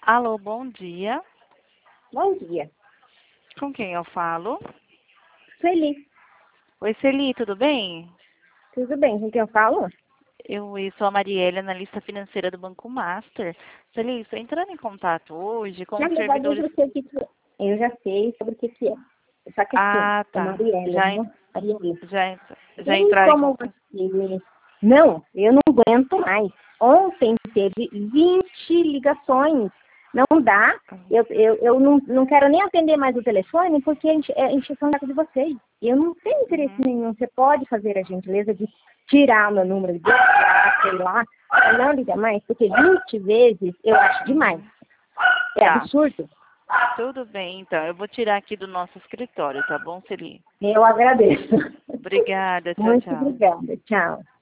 Alô, bom dia. Bom dia. Com quem eu falo? Sueli, Oi, Celi, tudo bem? tudo bem? Com quem eu falo? Eu sou a Marielle, analista financeira do Banco Master. Celi, estou entrando em contato hoje com Na os verdade, eu servidores... já sei o que que é. Eu já sei sobre o que que é. Só que assim, Ah, é tá. Marielle, né? Marielle. Já Tem entraram em como contato? você... Não, eu não aguento mais. Ontem teve 20 ligações. Não dá. Eu não quero nem atender mais o telefone porque é encheção de vocês. Eu não tenho interesse Uhum. nenhum. Você pode fazer a gentileza de tirar o meu número, de bloquear, sei lá. Não liga mais, porque 20 vezes eu acho demais. Uhum. É Tá, absurdo. tudo bem, então. Eu vou tirar aqui do nosso escritório, tá bom, Celi? Eu agradeço. Obrigada, tchau, Muito tchau. obrigada. Tchau.